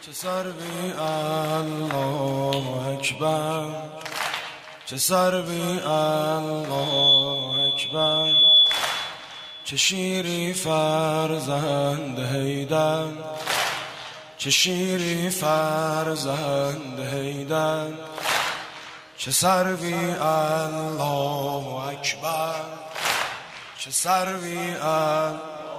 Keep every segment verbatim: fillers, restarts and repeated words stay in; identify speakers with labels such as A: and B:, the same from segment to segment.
A: چه سروی الله اکبر، چه سروی الله اکبر، چه شیری فرزند حیدر، چه شیری فرزند حیدر، چه سروی الله اکبر، چه سروی الله،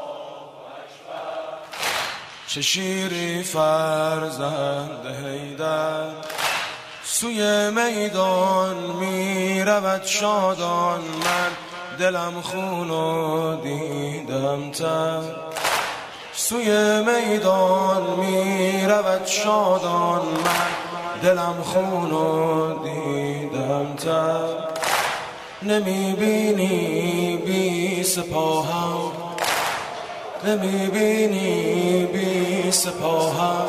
A: چه شیری فرزند حیدر. سوی میدان می رود شادان، من دلم خون و دیدم تر. سوی میدان می رود شادان، من دلم خون و دیدم تر. نمی بینی بی سپاهم، نمی بینی بی سپاهم،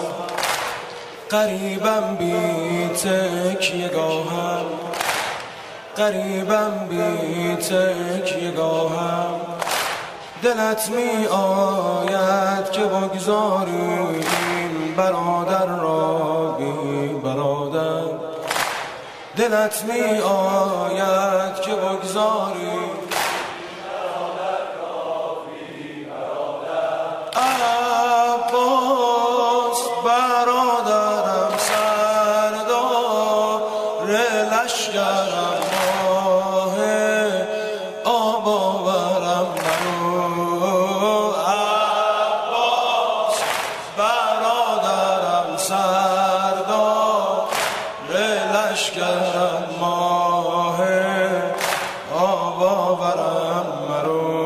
A: قریبم بی تکیه‌گاهم، قریبم بی تکیه‌گاهم. دلت می آید که بگذاریم برادر را بی برادر، دلت می آید که بگذاریم عباس برادرم، سردار لشکرم، ماه آب آورم منو. عباس برادرم، سردار لشکرم، ماه آب آورم منو.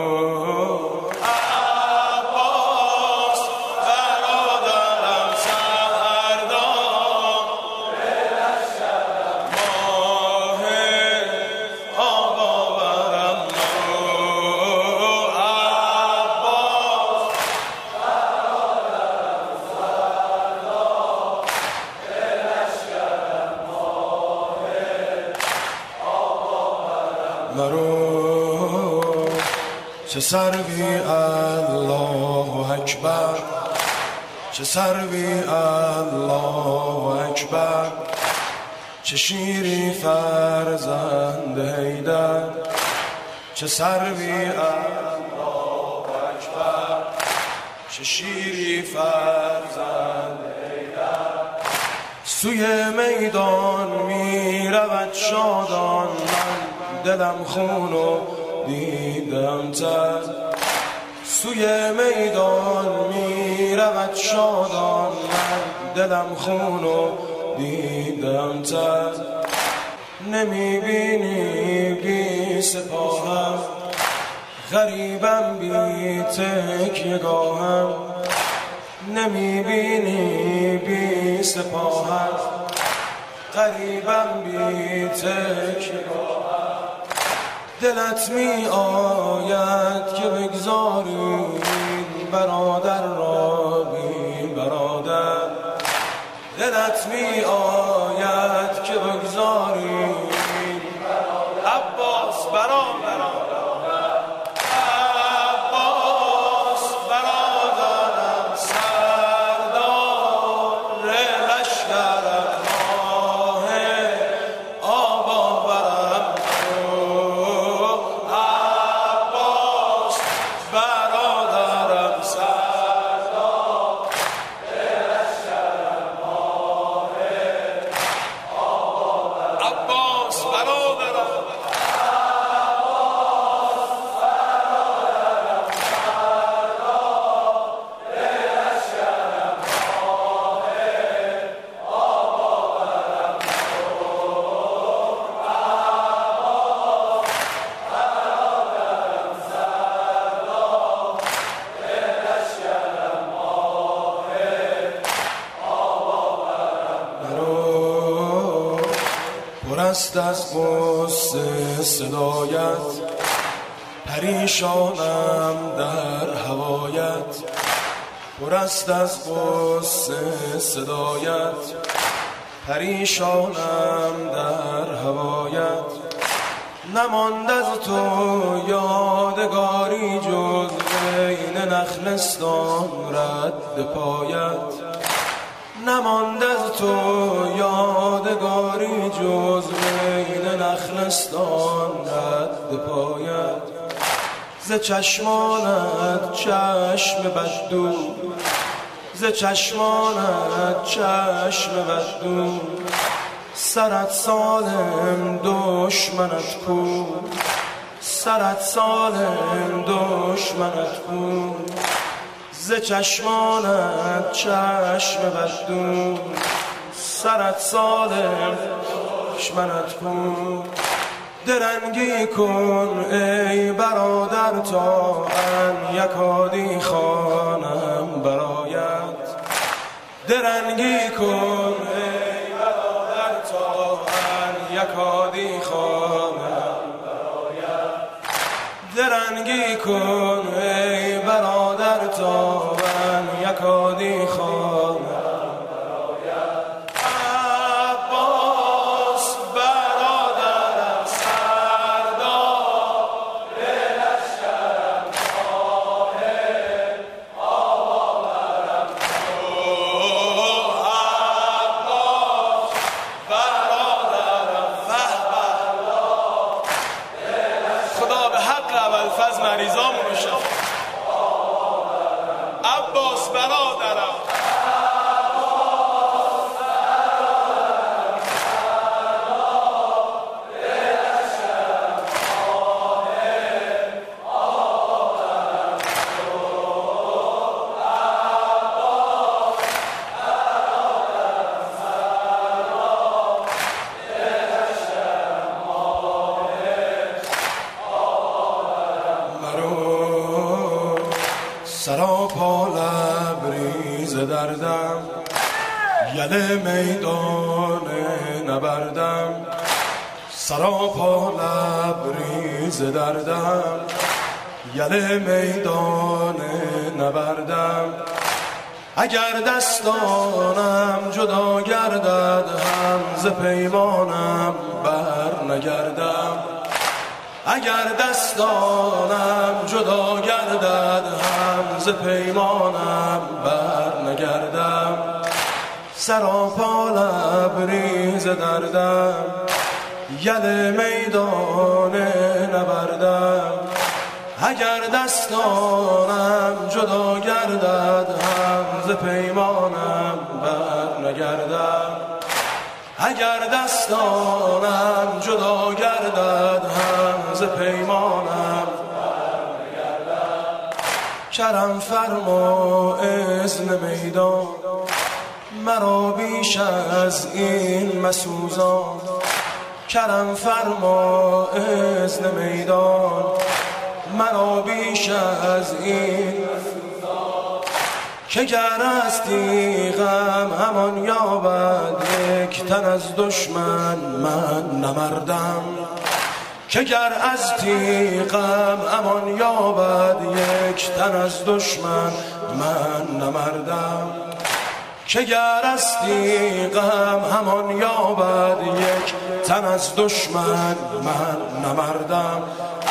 A: چه سروی الله اکبر، چه سروی الله اکبر، چه شیری فرزند حیدر، چه سروی الله اکبر، چه شیری فرزند حیدر. سوی میدان می رود شادان، من دلم خون و دیدم تر. سوی میدان می رود شادان، من دلم خون و دیدم تر. نمی بینی بی سپاهم، غریبم بی تکیه‌گاهم. نمی بینی بی سپاهم، غریبم بی تکیه‌گاهم. دلت می آید که بگذاریم برادر را بی برادر، دلت می آید که بگذاریم عباس برادرم، عباس برادرم، سردار لشکرم، ماه آب آورم. برادرم، سردار لشکرم، ماه آب آورم. عباس برادرم، پر است از غصه صدایت، پریشانم در هوایت. پر است از غصه صدایت، پریشانم در هوایت. نماند از تو یادگاری جز بین نخلستان رد پایت. نماند از تو یادگاری جز بین نخلستان رد پایت، ز چشمانت چشم بددو، ز چشمانت چشم بددو، سرت سالم دشمنت کو، سرت سالم دشمنت کو، ز چشمانت چشم بددو، سرت سالم دشمنت کو. درنگی کن ای برادر تا ان یکادی خوانم برایت، درنگی کن ای برادر تا ان یکادی خوانم برایت، درنگی کن ای برادر تا ان یکادی خوانم. از مریضامونو شفا. عباس برادرم سراپا لبریز دردم، یله میدان نبردم، سراپا لبریز دردم، یله میدان نبردم. اگر دستانم جدا گردد هم ز پیمانم بر نگردم، اگر دستانم جدا گردد هم ز پیمانم بر نگردم. سراپا لبریز دردم، یله میدان نبردم، اگر دستانم جدا گردد هم ز پیمانم بر نگردم، اگر دستانم جدا گردد هم ز پیمانم برنگردم. کرم فرما اذن میدان، مرا بیش از این مسوزان، کرم فرما اذن میدان، مرا بیش از این که گر از تیغم همان یابد یک تن از دشمن من نمردم، که گر از تیغم همان یابد یک تن از دشمن من نمردم، که گر از تیغم همان یابد یک تن از دشمن من نمردم.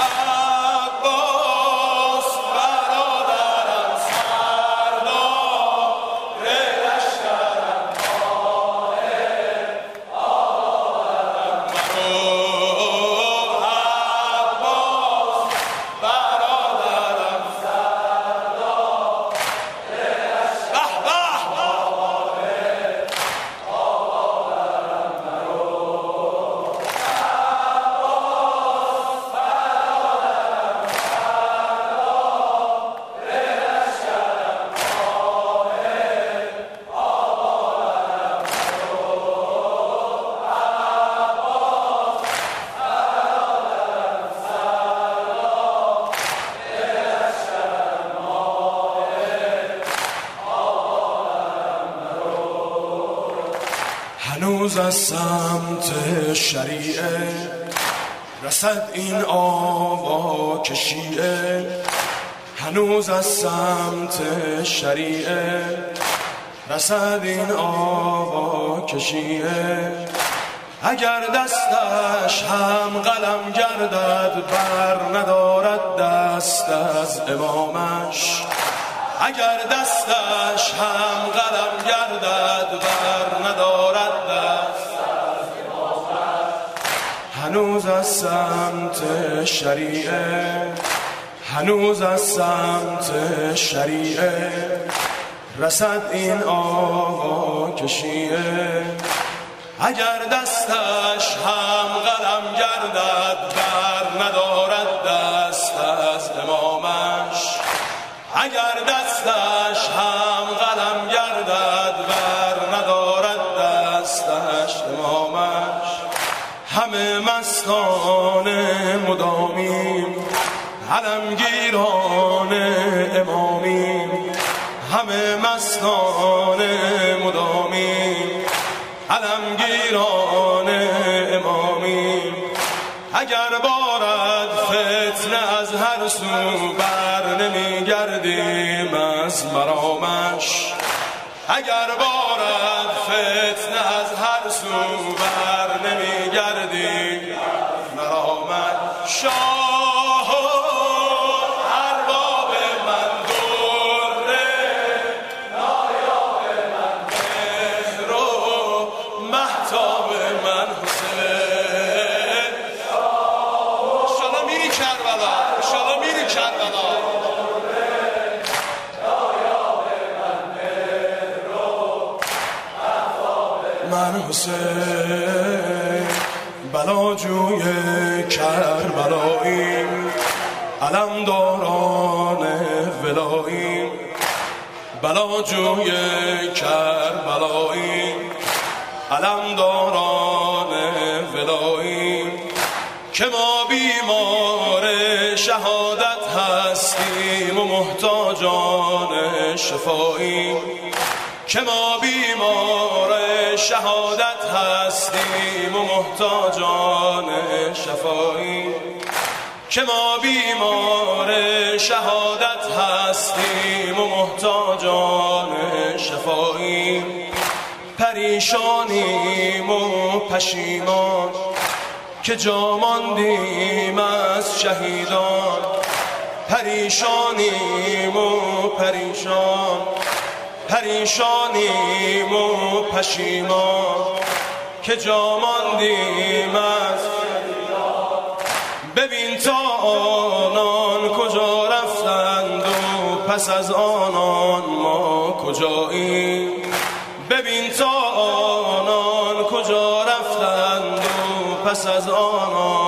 A: هنوز از سمت شریعه رسد این آوا که شیعه، هنوز از سمت شریعه رسد این آوا که شیعه. اگر دستش هم قلم گردد بر ندارد دست از امامش، اگر دستش هم قلم گردد بر هنوز از سمت شریعه، هنوز از سمت شریعه رسد این آقا که شیعه. اگر دستش هم قلم گردد بر ندارد دست از امامش، اگر دستش هم قلم گردد بر ندارد دستش امامش. همه مستان مدامیم علمگیران امامیم، همه مستان مدامیم علمگیران امامیم. اگر بارد فتنه از هر سو بر نمیگردیم از مرامش، اگر بارد فتنه از هر سو بر نمیگردیم مرامش. شاه ارباب من دوره، نایاب من مهر و مهتاب من حسین. انشالله میری کربلا، انشالله میری کربلا. من حسین بلاجوی کربلاییم، علمداران ولاییم. بلاجوی کربلاییم، علمداران ولاییم. که ما بیمار شهادت هستیم و محتاجان شفاییم، که ما بیمار شهادت هستیم و محتاجان شفاییم، که ما بیمار شهادت هستیم و محتاجان شفاییم. پریشانیم و پشیمان که جا ماندیم از شهیدان، پریشانیم و پریشان، پریشانیم و پشیمان که جا ماندیم از شهیدان. ببین تا آنان کجا رفتند و پس از آنان ما کجاییم. ببین تا آنان کجا رفتند و پس از آنان